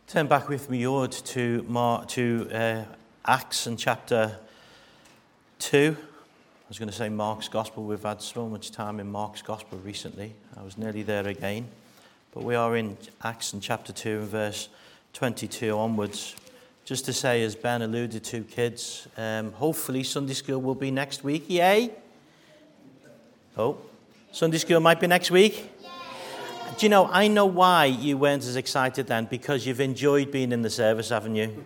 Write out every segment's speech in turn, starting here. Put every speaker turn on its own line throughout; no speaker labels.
Turn back with me, Lord, to Acts and chapter 2. I was going to say Mark's Gospel. We've had so much time in Mark's Gospel recently. I was nearly there again. But we are in Acts and chapter 2 and verse 22 onwards. Just to say, as Ben alluded to, kids, hopefully Sunday school will be next week. Yay! Oh, Sunday school might be next week? Do you know, I know why you weren't as excited then, because you've enjoyed being in the service, haven't you?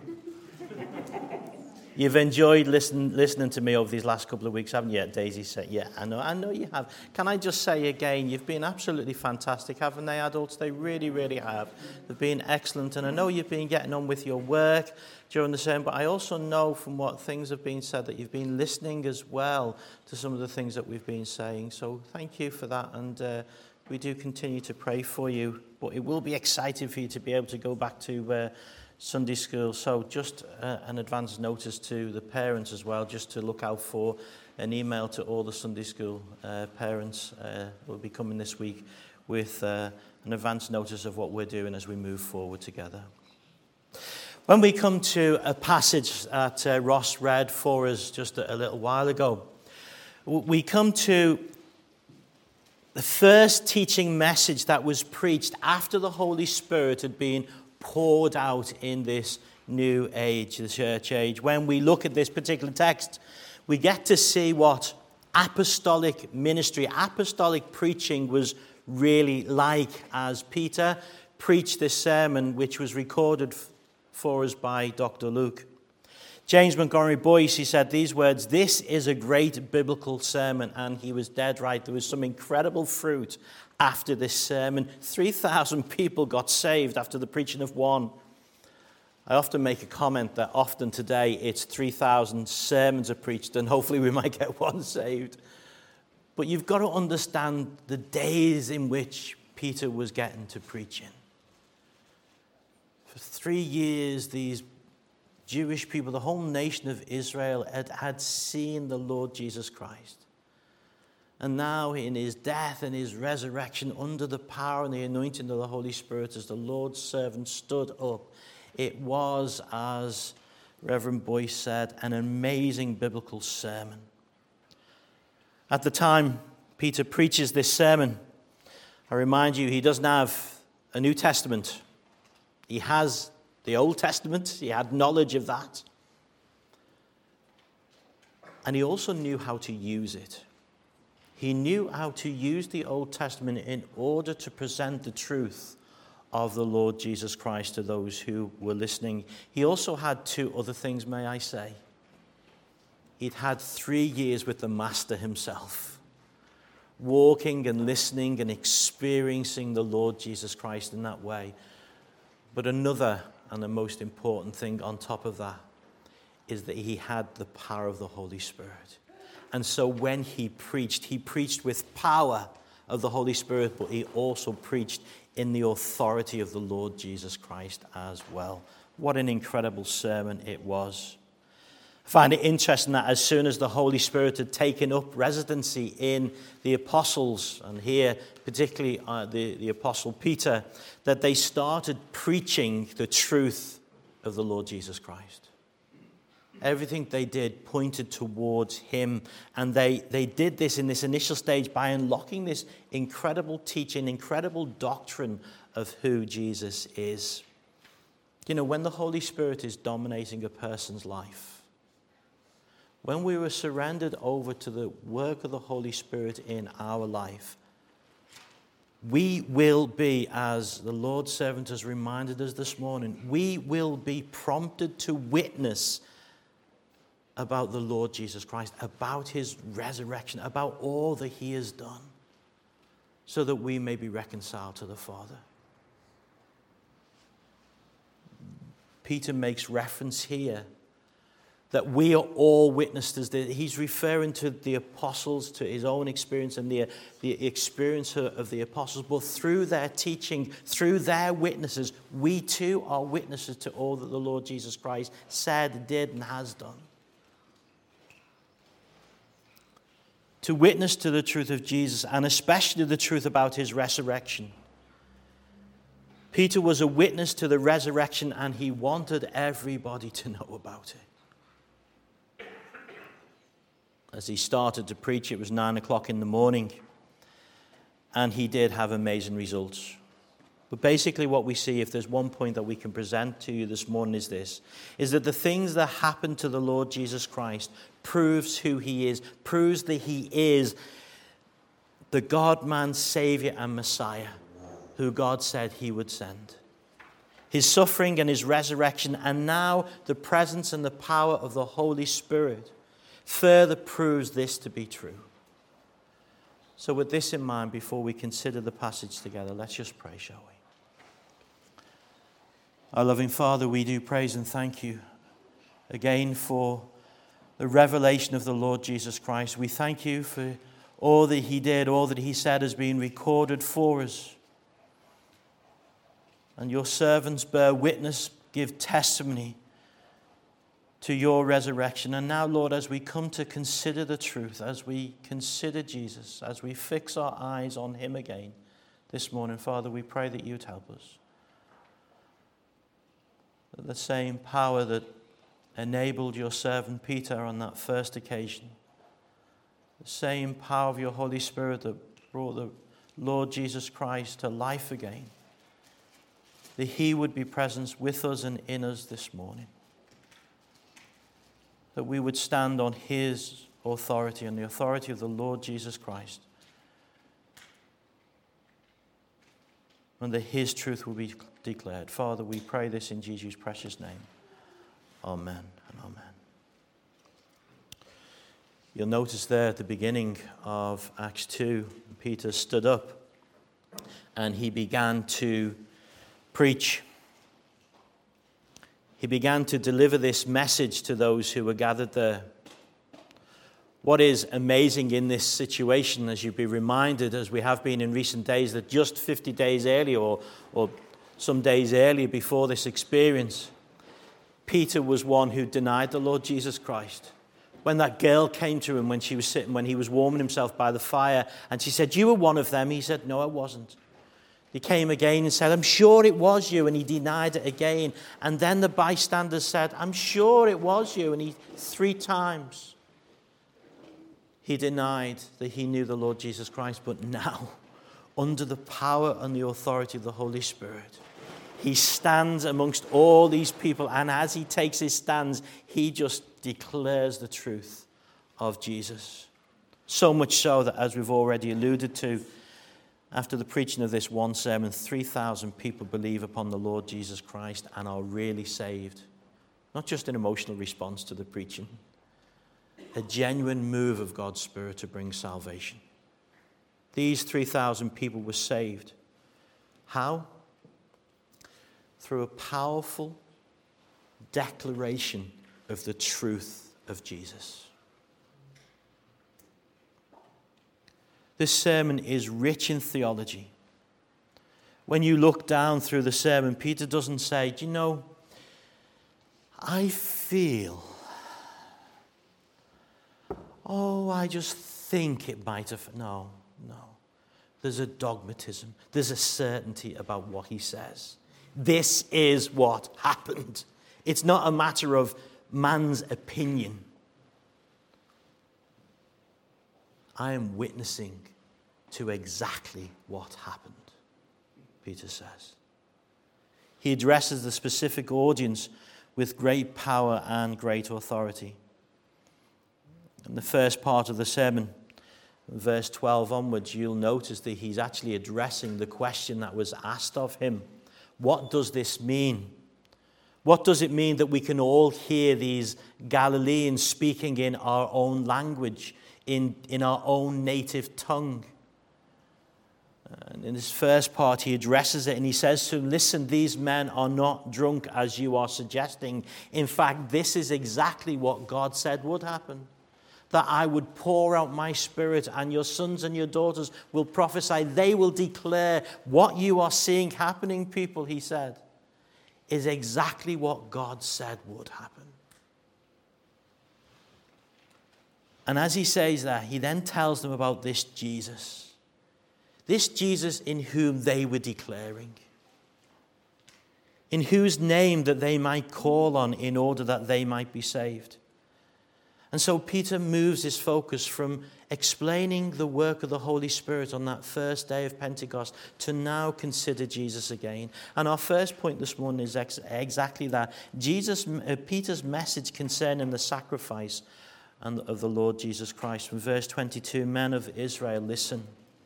You've enjoyed listening to me over these last couple of weeks, haven't you? Daisy said, yeah, I know you have. Can I just say again, you've been absolutely fantastic, haven't they, adults? They really, really have. They've been excellent, and I know you've been getting on with your work during the sermon, but I also know from what things have been said that you've been listening as well to some of the things that we've been saying. So thank you for that, and we do continue to pray for you, but it will be exciting for you to be able to go back to Sunday school. So just an advance notice to the parents as well, just to look out for an email to all the Sunday school parents. Will be coming this week with an advance notice of what we're doing as we move forward together. When we come to a passage that Ross read for us just a little while ago, we come to the first teaching message that was preached after the Holy Spirit had been poured out in this new age, the church age. When we look at this particular text, we get to see what apostolic ministry, apostolic preaching was really like as Peter preached this sermon, which was recorded for us by Dr. Luke. James Montgomery Boyce, he said these words, "This is a great biblical sermon," and he was dead right. There was some incredible fruit after this sermon. 3,000 people got saved after the preaching of one. I often make a comment that often today it's 3,000 sermons are preached, and hopefully we might get one saved. But you've got to understand the days in which Peter was getting to preaching. For 3 years, these Jewish people, the whole nation of Israel had seen the Lord Jesus Christ. And now in his death and his resurrection, under the power and the anointing of the Holy Spirit, as the Lord's servant stood up, it was, as Reverend Boyce said, an amazing biblical sermon. At the time Peter preaches this sermon, I remind you, he doesn't have a New Testament. He has the Old Testament. He had knowledge of that. And he also knew how to use it. He knew how to use the Old Testament in order to present the truth of the Lord Jesus Christ to those who were listening. He also had two other things, may I say. He'd had 3 years with the Master himself, walking and listening and experiencing the Lord Jesus Christ in that way. But another and the most important thing on top of that is that he had the power of the Holy Spirit. And so when he preached with power of the Holy Spirit, but he also preached in the authority of the Lord Jesus Christ as well. What an incredible sermon it was. I find it interesting that as soon as the Holy Spirit had taken up residency in the apostles, and here particularly the apostle Peter, that they started preaching the truth of the Lord Jesus Christ. Everything they did pointed towards him, and they did this in this initial stage by unlocking this incredible teaching, incredible doctrine of who Jesus is. You know, when the Holy Spirit is dominating a person's life, when we were surrendered over to the work of the Holy Spirit in our life, we will be, as the Lord's servant has reminded us this morning, we will be prompted to witness about the Lord Jesus Christ, about his resurrection, about all that he has done, so that we may be reconciled to the Father. Peter makes reference here that we are all witnesses. He's referring to the apostles, to his own experience and the experience of the apostles. But through their teaching, through their witnesses, we too are witnesses to all that the Lord Jesus Christ said, did, and has done. To witness to the truth of Jesus, and especially the truth about his resurrection. Peter was a witness to the resurrection, and he wanted everybody to know about it. As he started to preach, it was 9 o'clock in the morning, and he did have amazing results. But basically what we see, if there's one point that we can present to you this morning, is this, is that the things that happened to the Lord Jesus Christ proves who he is, proves that he is the God-man, Savior and Messiah, who God said he would send. His suffering and his resurrection, and now the presence and the power of the Holy Spirit further proves this to be true. So with this in mind, before we consider the passage together, let's just pray, shall we? Our loving Father, we do praise and thank you again for the revelation of the Lord Jesus Christ. We thank you for all that he did, all that he said has been recorded for us. And your servants bear witness, give testimony to your resurrection. And now, Lord, as we come to consider the truth, as we consider Jesus, as we fix our eyes on him again this morning, Father, we pray that you'd help us. That the same power that enabled your servant Peter on that first occasion, the same power of your Holy Spirit that brought the Lord Jesus Christ to life again, that he would be present with us and in us this morning. That we would stand on his authority and the authority of the Lord Jesus Christ. And that his truth will be declared. Father, we pray this in Jesus' precious name. Amen and amen. You'll notice there at the beginning of Acts 2, Peter stood up and he began to preach. He began to deliver this message to those who were gathered there. What is amazing in this situation, as you'll be reminded, as we have been in recent days, that just 50 days earlier or some days earlier before this experience, Peter was one who denied the Lord Jesus Christ. When that girl came to him when he was warming himself by the fire, and she said, "You were one of them." He said, "No, I wasn't." He came again and said, "I'm sure it was you," and he denied it again. And then the bystanders said, "I'm sure it was you," and 3 times he denied that he knew the Lord Jesus Christ. But now, under the power and the authority of the Holy Spirit, he stands amongst all these people, and as he takes his stands, he just declares the truth of Jesus. So much so that, as we've already alluded to, after the preaching of this one sermon, 3,000 people believe upon the Lord Jesus Christ and are really saved. Not just an emotional response to the preaching, a genuine move of God's Spirit to bring salvation. These 3,000 people were saved. How? Through a powerful declaration of the truth of Jesus. This sermon is rich in theology. When you look down through the sermon, Peter doesn't say, "Do you know, I feel, I just think it might have." No. There's a dogmatism. There's a certainty about what he says. This is what happened. It's not a matter of man's opinion. I am witnessing to exactly what happened, Peter says. He addresses the specific audience with great power and great authority. In the first part of the sermon, verse 12 onwards, you'll notice that he's actually addressing the question that was asked of him. What does this mean? What does it mean that we can all hear these Galileans speaking in our own language, in our own native tongue? And in this first part, he addresses it and he says to him, "Listen, these men are not drunk as you are suggesting. In fact, this is exactly what God said would happen. That I would pour out my Spirit and your sons and your daughters will prophesy. They will declare what you are seeing happening," people, he said, is exactly what God said would happen. And as he says that, he then tells them about this Jesus in whom they were declaring. in whose name that they might call on in order that they might be saved. And so Peter moves his focus from explaining the work of the Holy Spirit on that first day of Pentecost to now consider Jesus again. And our first point this morning is exactly that. Peter's message concerning the sacrifice of the Lord Jesus Christ. From verse 22, men of Israel, listen.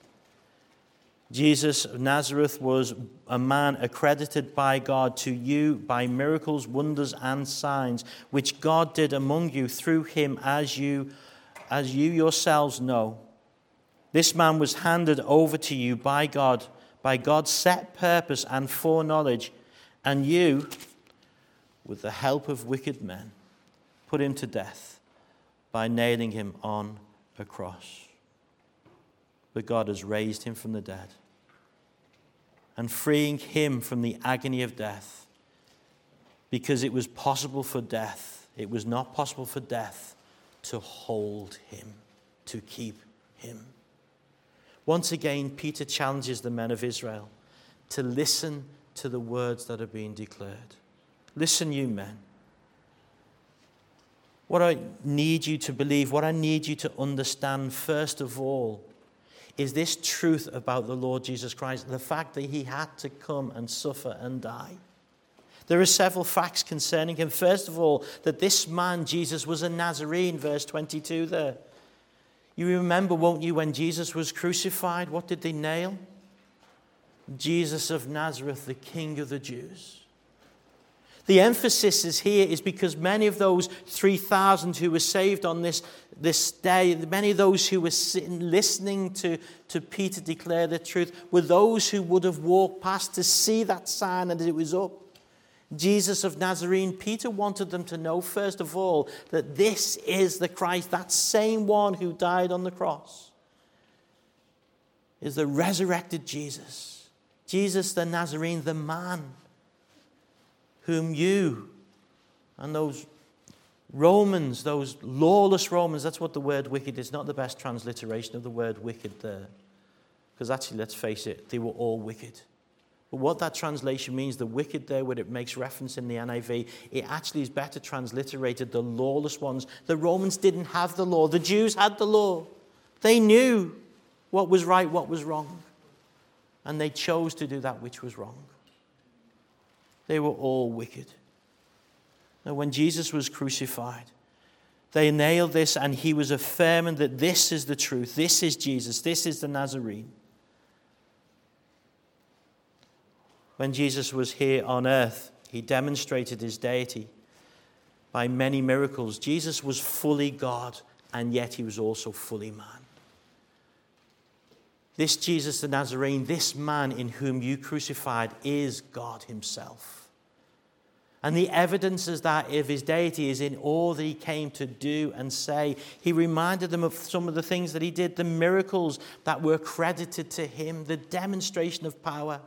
Jesus of Nazareth was a man accredited by God to you by miracles, wonders, and signs, which God did among you through him, as you yourselves know. This man was handed over to you by God's set purpose and foreknowledge, and you, with the help of wicked men, put him to death by nailing him on a cross. But God has raised him from the dead and freeing him from the agony of death, because it was possible for death. It was not possible for death to hold him, to keep him. Once again, Peter challenges the men of Israel to listen to the words that are being declared. Listen, you men. What I need you to believe, what I need you to understand first of all, is this truth about the Lord Jesus Christ, the fact that he had to come and suffer and die. There are several facts concerning him. First of all, that this man, Jesus, was a Nazarene, verse 22 there. You remember, won't you, when Jesus was crucified, what did they nail? Jesus of Nazareth, the King of the Jews. The emphasis is here is because many of those 3,000 who were saved on this day, many of those who were sitting listening to Peter declare the truth, were those who would have walked past to see that sign and it was up. Jesus of Nazarene, Peter wanted them to know, first of all, that this is the Christ, that same one who died on the cross, is the resurrected Jesus. Jesus the Nazarene, the man whom you and those Romans, those lawless Romans, that's what the word wicked is, not the best transliteration of the word wicked there. Because actually, let's face it, they were all wicked. But what that translation means, the wicked there, where it makes reference in the NIV, it actually is better transliterated, the lawless ones. The Romans didn't have the law. The Jews had the law. They knew what was right, what was wrong. And they chose to do that which was wrong. They were all wicked. Now, when Jesus was crucified, they nailed this, and he was affirming that this is the truth. This is Jesus. This is the Nazarene. When Jesus was here on earth, he demonstrated his deity by many miracles. Jesus was fully God, and yet he was also fully man. This Jesus the Nazarene, this man in whom you crucified, is God himself. And the evidence is that of his deity is in all that he came to do and say. He reminded them of some of the things that he did, the miracles that were credited to him, the demonstration of power.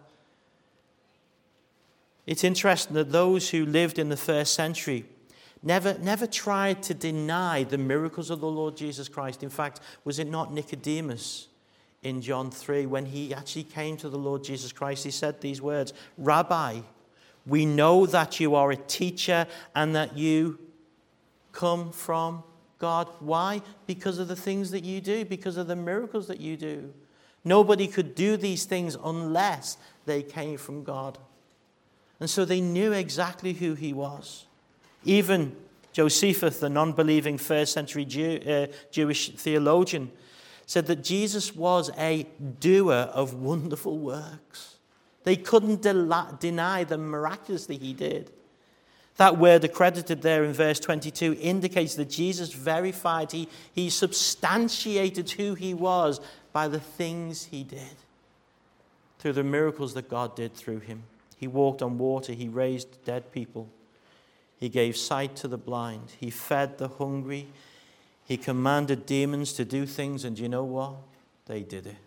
It's interesting that those who lived in the first century never tried to deny the miracles of the Lord Jesus Christ. In fact, was it not Nicodemus in John 3, when he actually came to the Lord Jesus Christ, he said these words, "Rabbi, we know that you are a teacher and that you come from God." Why? Because of the things that you do, because of the miracles that you do. Nobody could do these things unless they came from God. And so they knew exactly who he was. Even Josephus, the non-believing first century Jewish theologian, said that Jesus was a doer of wonderful works. They couldn't deny the miraculous that he did. That word accredited there in verse 22 indicates that Jesus verified, he substantiated who he was by the things he did, through the miracles that God did through him. He walked on water, he raised dead people, he gave sight to the blind, he fed the hungry, he commanded demons to do things, and you know what? They did it.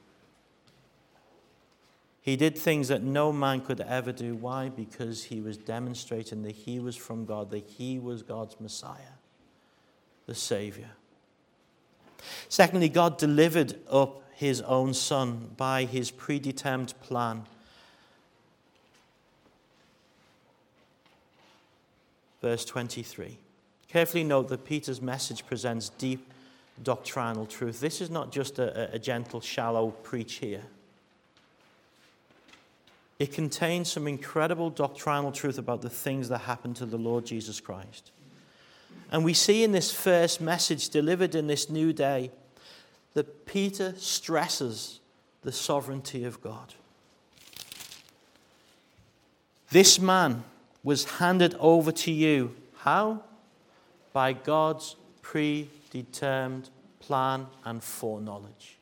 He did things that no man could ever do. Why? Because he was demonstrating that he was from God, that he was God's Messiah, the Savior. Secondly, God delivered up his own Son by his predetermined plan. verse 23. Carefully note that Peter's message presents deep doctrinal truth. This is not just a gentle, shallow preach here. It contains some incredible doctrinal truth about the things that happened to the Lord Jesus Christ. And we see in this first message delivered in this new day that Peter stresses the sovereignty of God. This man was handed over to you. How? By God's predetermined plan and foreknowledge.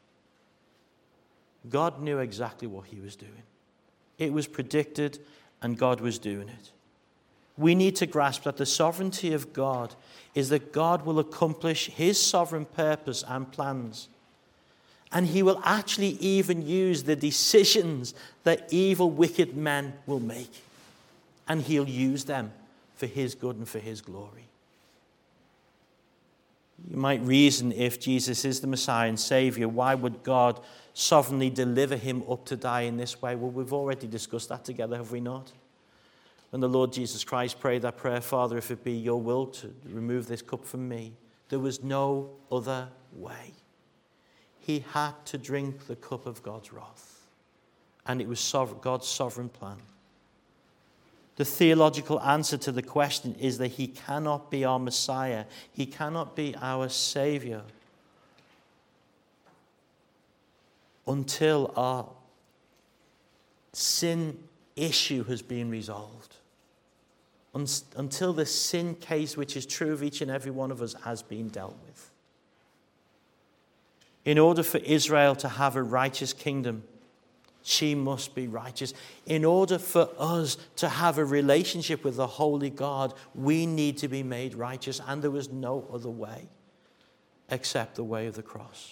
God knew exactly what he was doing. It was predicted, and God was doing it. We need to grasp that the sovereignty of God is that God will accomplish his sovereign purpose and plans. And he will actually even use the decisions that evil, wicked men will make. And he'll use them for his good and for his glory. You might reason, if Jesus is the Messiah and Savior, why would God sovereignly deliver him up to die in this way? Well, we've already discussed that together, have we not? When the Lord Jesus Christ prayed that prayer, Father, if it be your will to remove this cup from me, there was no other way. He had to drink the cup of God's wrath. And it was God's sovereign plan. The theological answer to the question is that he cannot be our Messiah. He cannot be our Savior until our sin issue has been resolved. Until the sin case, which is true of each and every one of us, has been dealt with. In order for Israel to have a righteous kingdom, she must be righteous. In order for us to have a relationship with the holy God, we need to be made righteous. And there was no other way except the way of the cross.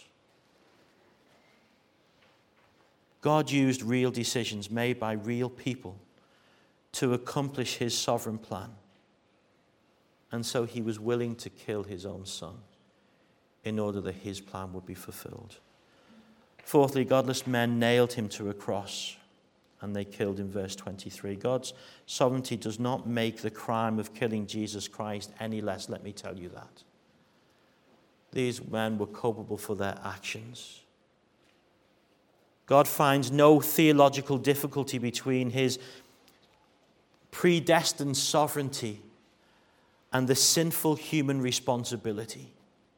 God used real decisions made by real people to accomplish his sovereign plan. And so he was willing to kill his own son in order that his plan would be fulfilled. Fourthly, godless men nailed him to a cross, and they killed him, verse 23. God's sovereignty does not make the crime of killing Jesus Christ any less, let me tell you that. These men were culpable for their actions. God finds no theological difficulty between his predestined sovereignty and the sinful human responsibility.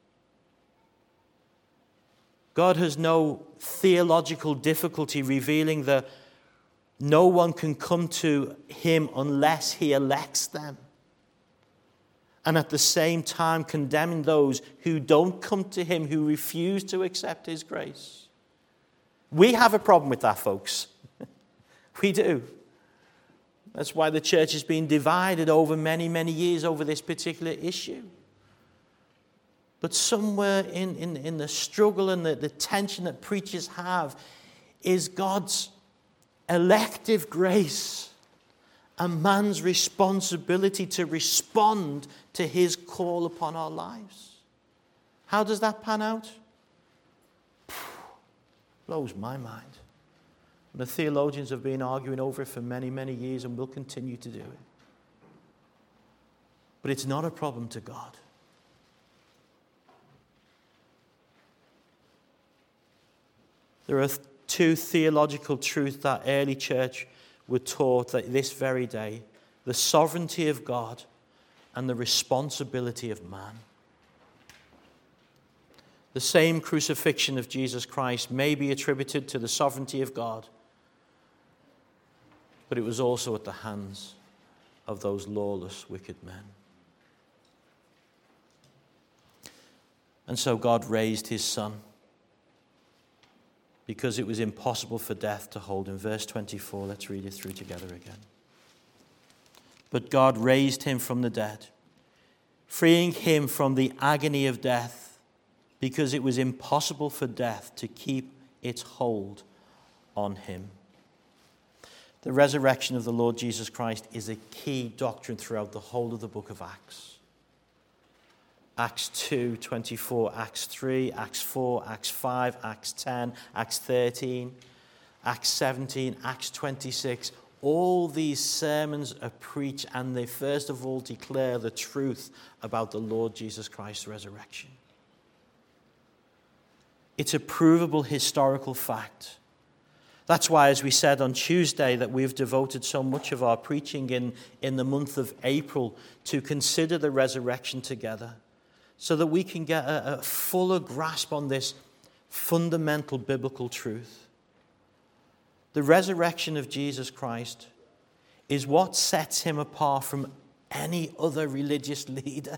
God has no theological difficulty revealing that no one can come to him unless he elects them. And at the same time condemning those who don't come to him, who refuse to accept his grace. We have a problem with that, folks. We do. That's why the church has been divided over many, many years over this particular issue. But somewhere in the struggle and the tension that preachers have is God's elective grace and man's responsibility to respond to his call upon our lives. How does that pan out? Blows my mind. And the theologians have been arguing over it for many, many years and will continue to do it. But it's not a problem to God. There are two theological truths that early church were taught that this very day: the sovereignty of God and the responsibility of man. The same crucifixion of Jesus Christ may be attributed to the sovereignty of God, but it was also at the hands of those lawless, wicked men. And so God raised his son, because it was impossible for death to hold him. Verse 24, let's read it through together again. But God raised him from the dead, freeing him from the agony of death, because it was impossible for death to keep its hold on him. The resurrection of the Lord Jesus Christ is a key doctrine throughout the whole of the book of Acts. Acts 2:24, Acts 3, Acts 4, Acts 5, Acts 10, Acts 13, Acts 17, Acts 26. all these sermons are preached, and they first of all declare the truth about the Lord Jesus Christ's resurrection. It's a provable historical fact. That's why, as we said on Tuesday, that we've devoted so much of our preaching in the month of April to consider the resurrection together, so that we can get a fuller grasp on this fundamental biblical truth. The resurrection of Jesus Christ is what sets him apart from any other religious leader.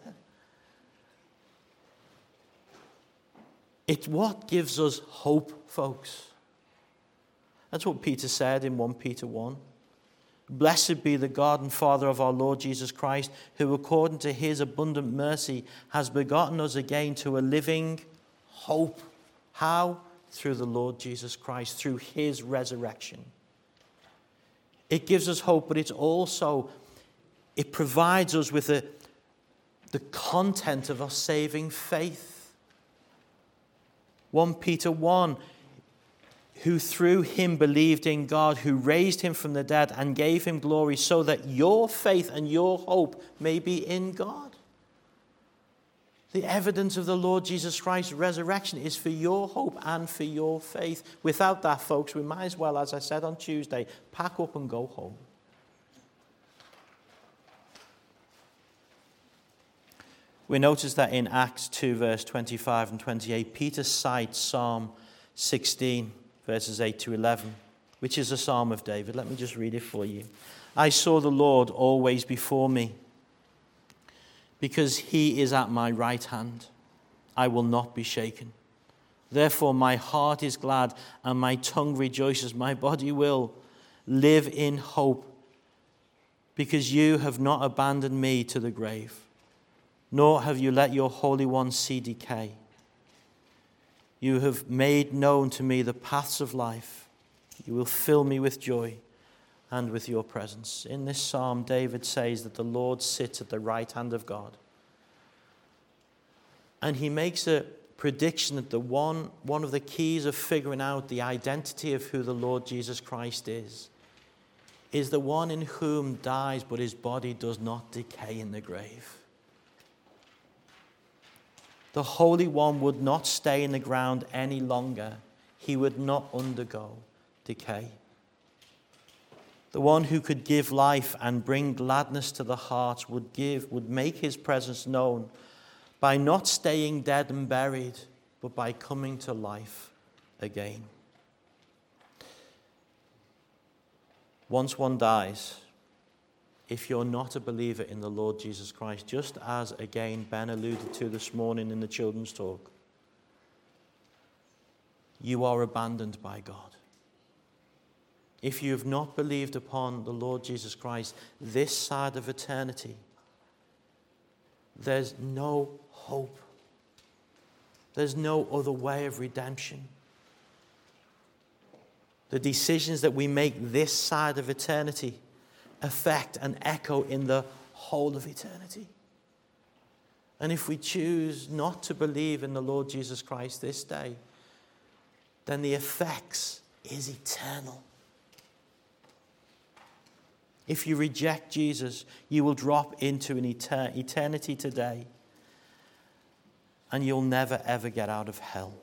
It's what gives us hope, folks. That's what Peter said in 1 Peter 1. Blessed be the God and Father of our Lord Jesus Christ, who according to his abundant mercy has begotten us again to a living hope. How? Through the Lord Jesus Christ, through his resurrection. It gives us hope, but it provides us with the content of our saving faith. 1 Peter 1, who through him believed in God, who raised him from the dead and gave him glory, so that your faith and your hope may be in God. The evidence of the Lord Jesus Christ's resurrection is for your hope and for your faith. Without that, folks, we might as well, as I said on Tuesday, pack up and go home. We notice that in Acts 2, verse 25 and 28, Peter cites Psalm 16, verses 8 to 11, which is a psalm of David. Let me just read it for you. I saw the Lord always before me, because he is at my right hand. I will not be shaken. Therefore my heart is glad and my tongue rejoices. My body will live in hope, because you have not abandoned me to the grave, nor have you let your Holy One see decay. You have made known to me the paths of life. You will fill me with joy and with your presence. In this psalm, David says that the Lord sits at the right hand of God. And he makes a prediction that one of the keys of figuring out the identity of who the Lord Jesus Christ is the one in whom dies, but his body does not decay in the grave. The Holy One would not stay in the ground any longer. He would not undergo decay. The one who could give life and bring gladness to the hearts would make his presence known by not staying dead and buried, but by coming to life again. Once one dies, if you're not a believer in the Lord Jesus Christ, just as again Ben alluded to this morning in the children's talk, you are abandoned by God. If you have not believed upon the Lord Jesus Christ this side of eternity, there's no hope. There's no other way of redemption. The decisions that we make this side of eternity affect and echo in the whole of eternity. And if we choose not to believe in the Lord Jesus Christ this day, then the effects is eternal. If you reject Jesus, you will drop into an eternity today, and you'll never ever get out of hell.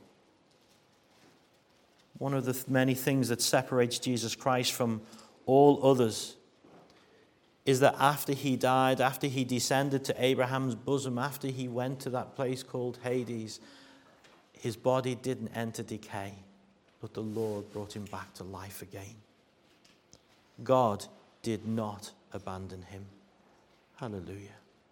One of the many things that separates Jesus Christ from all others is that after he died, after he descended to Abraham's bosom, after he went to that place called Hades, his body didn't enter decay, but the Lord brought him back to life again. God did not abandon him. Hallelujah.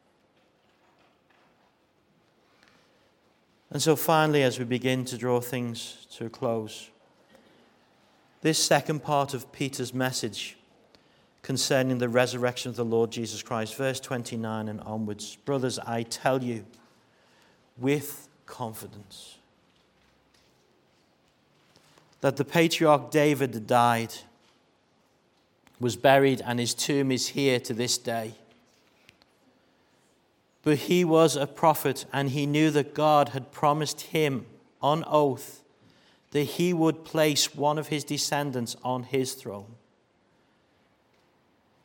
And so finally, as we begin to draw things to a close, this second part of Peter's message concerning the resurrection of the Lord Jesus Christ, verse 29 and onwards. Brothers, I tell you with confidence that the patriarch David died, was buried, and his tomb is here to this day. But he was a prophet, and he knew that God had promised him on oath that he would place one of his descendants on his throne.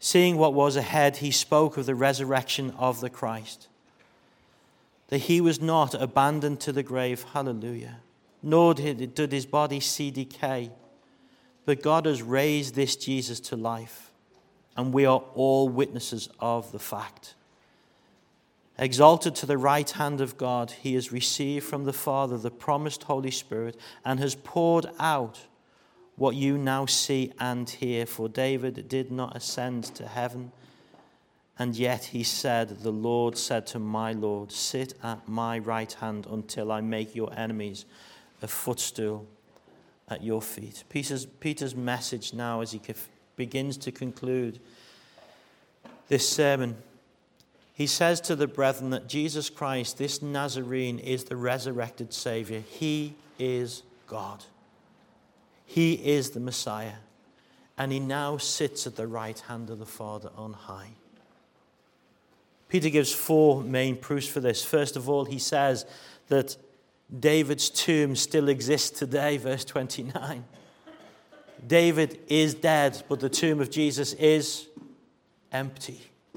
Seeing what was ahead, he spoke of the resurrection of the Christ, that he was not abandoned to the grave, hallelujah, nor did his body see decay, but God has raised this Jesus to life, and we are all witnesses of the fact. Exalted to the right hand of God, he has received from the Father the promised Holy Spirit and has poured out what you now see and hear. For David did not ascend to heaven, and yet he said, the Lord said to my Lord, sit at my right hand until I make your enemies a footstool at your feet. Peter's message now, as he begins to conclude this sermon, he says to the brethren that Jesus Christ, this Nazarene, is the resurrected Savior. He is God. He is the Messiah. And he now sits at the right hand of the Father on high. Peter gives 4 main proofs for this. First of all, he says that David's tomb still exists today, verse 29. David is dead, but the tomb of Jesus is empty.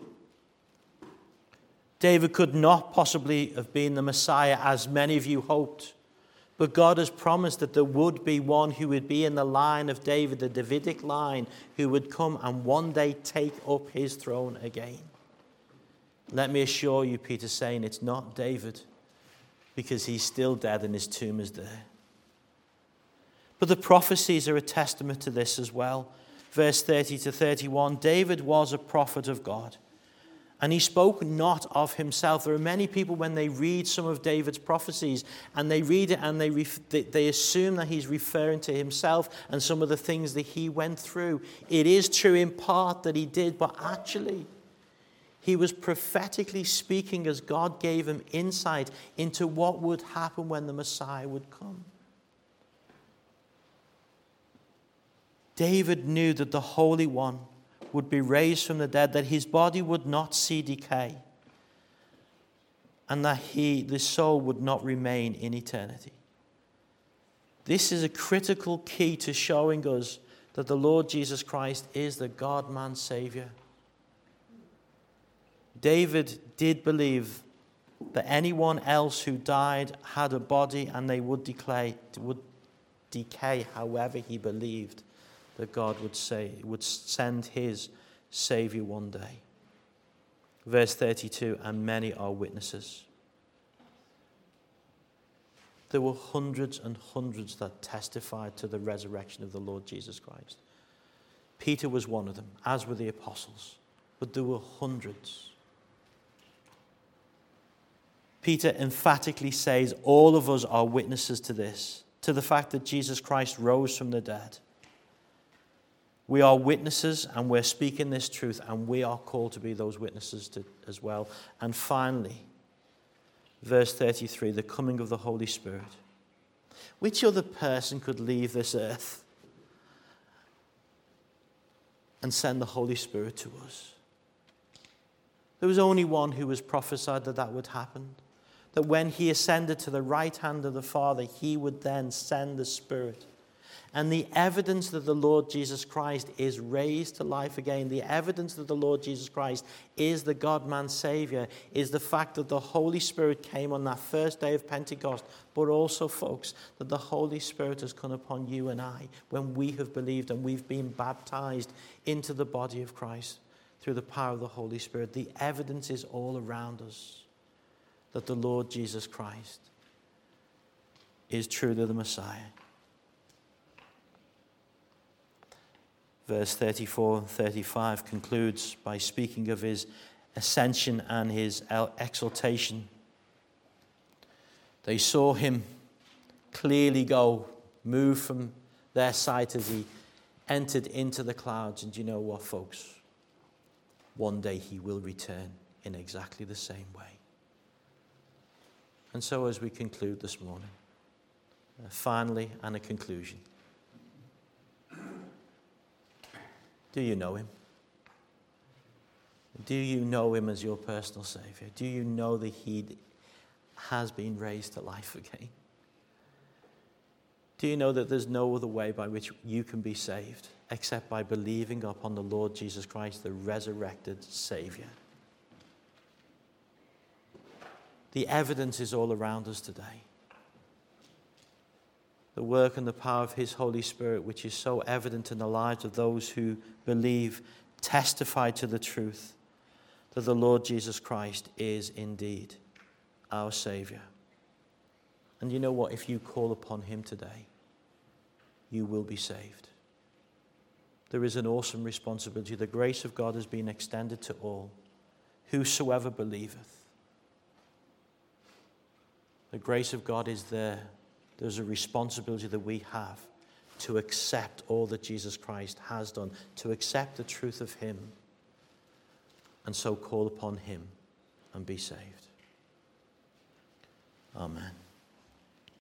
David could not possibly have been the Messiah, as many of you hoped. But God has promised that there would be one who would be in the line of David, the Davidic line, who would come and one day take up his throne again. Let me assure you, Peter's saying, it's not David, because he's still dead and his tomb is there. But the prophecies are a testament to this as well. Verse 30 to 31, David was a prophet of God, and he spoke not of himself. There are many people, when they read some of David's prophecies, and they read it and they assume that he's referring to himself and some of the things that he went through. It is true in part that he did, but actually he was prophetically speaking as God gave him insight into what would happen when the Messiah would come. David knew that the Holy One would be raised from the dead, that his body would not see decay, and that the soul would not remain in eternity. This is a critical key to showing us that the Lord Jesus Christ is the God-man Savior. David did believe that anyone else who died had a body and they would decay. However, he believed that God would send his Savior one day. Verse 32, and many are witnesses. There were hundreds and hundreds that testified to the resurrection of the Lord Jesus Christ. Peter was one of them, as were the apostles, but there were hundreds. Peter emphatically says all of us are witnesses to this, to the fact that Jesus Christ rose from the dead. We are witnesses, and we're speaking this truth, and we are called to be those witnesses as well. And finally, verse 33, the coming of the Holy Spirit. Which other person could leave this earth and send the Holy Spirit to us? There was only one who was prophesied that would happen. That when he ascended to the right hand of the Father, he would then send the Spirit. And the evidence that the Lord Jesus Christ is raised to life again, the evidence that the Lord Jesus Christ is the God-man Savior, is the fact that the Holy Spirit came on that first day of Pentecost. But also, folks, that the Holy Spirit has come upon you and I when we have believed and we've been baptized into the body of Christ through the power of the Holy Spirit. The evidence is all around us that the Lord Jesus Christ is truly the Messiah. Verse 34 and 35 concludes by speaking of his ascension and his exaltation. They saw him clearly move from their sight as he entered into the clouds. And you know what, folks? One day he will return in exactly the same way. And so as we conclude this morning, finally, and a conclusion. Do you know him? Do you know him as your personal Savior? Do you know that he has been raised to life again? Do you know that there's no other way by which you can be saved except by believing upon the Lord Jesus Christ, the resurrected Savior? The evidence is all around us today. The work and the power of his Holy Spirit, which is so evident in the lives of those who believe, testify to the truth that the Lord Jesus Christ is indeed our Savior. And you know what? If you call upon him today, you will be saved. There is an awesome responsibility. The grace of God has been extended to all. Whosoever believeth. The grace of God is there. There's a responsibility that we have to accept all that Jesus Christ has done, to accept the truth of him, and so call upon him and be saved. Amen.